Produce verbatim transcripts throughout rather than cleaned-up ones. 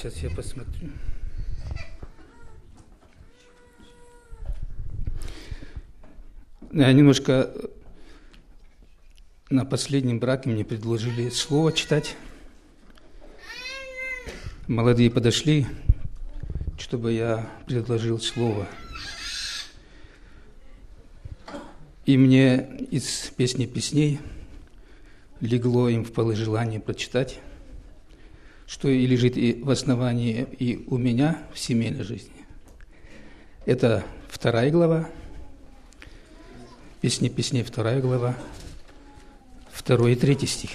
Сейчас я посмотрю. Я немножко на последнем браке мне предложили слово читать. Молодые подошли, чтобы я предложил слово. И мне из песни песней легло им в полы желание прочитать, что и лежит и в основании и у меня в семейной жизни. Это вторая глава, песни песней, вторая глава, второй и третий стих.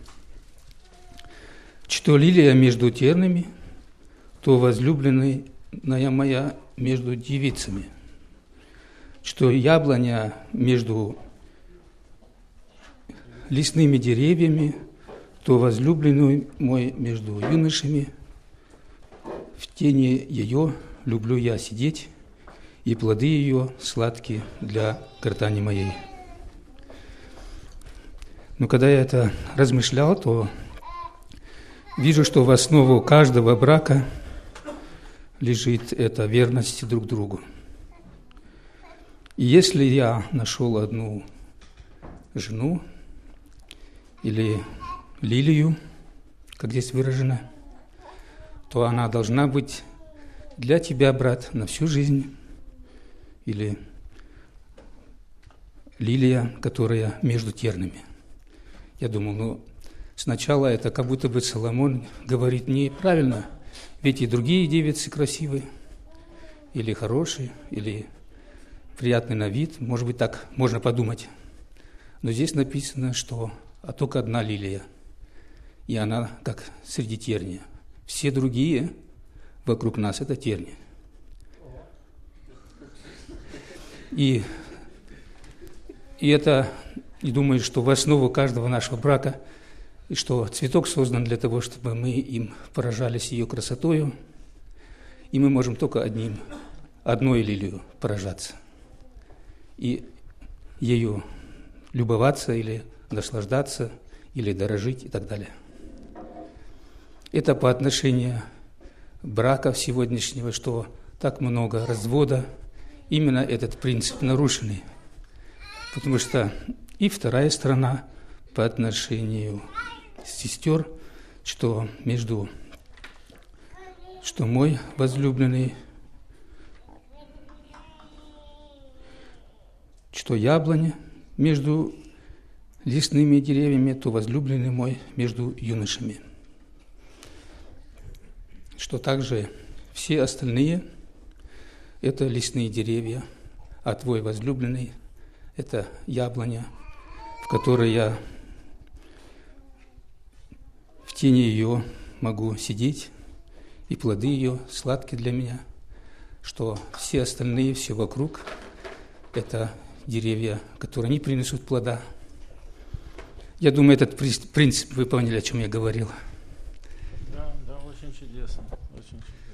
«Что лилия между тернами, то возлюбленная моя между девицами, что яблоня между лесными деревьями, то возлюбленный мой между юношами, в тени ее люблю я сидеть, и плоды ее сладкие для гортани моей». Но когда я это размышлял, то вижу, что в основу каждого брака лежит эта верность друг другу. И если я нашел одну жену или лилию, как здесь выражено, то она должна быть для тебя, брат, на всю жизнь, или лилия, которая между тернами. Я думал, ну, сначала это как будто бы Соломон говорит неправильно, ведь и другие девицы красивые, или хорошие, или приятный на вид, может быть, так можно подумать. Но здесь написано, что а только одна лилия, и она как среди терния. Все другие вокруг нас – это терни. И, и это, и думаю, что в основу каждого нашего брака, и что цветок создан для того, чтобы мы им поражались ее красотою, и мы можем только одним, одной лилию поражаться, и ею любоваться или наслаждаться, или дорожить и так далее. Это по отношению брака сегодняшнего, что так много развода, именно этот принцип нарушенный. Потому что и вторая сторона по отношению сестер, что между, что мой возлюбленный, что яблоня между лесными деревьями, то возлюбленный мой между юношами. Что также все остальные – это лесные деревья, а твой возлюбленный – это яблоня, в которой я в тени ее могу сидеть, и плоды ее сладкие для меня, что все остальные, все вокруг – это деревья, которые не принесут плода. Я думаю, этот принцип вы поняли, о чем я говорил. Да, да, очень чудесно, очень чудесно.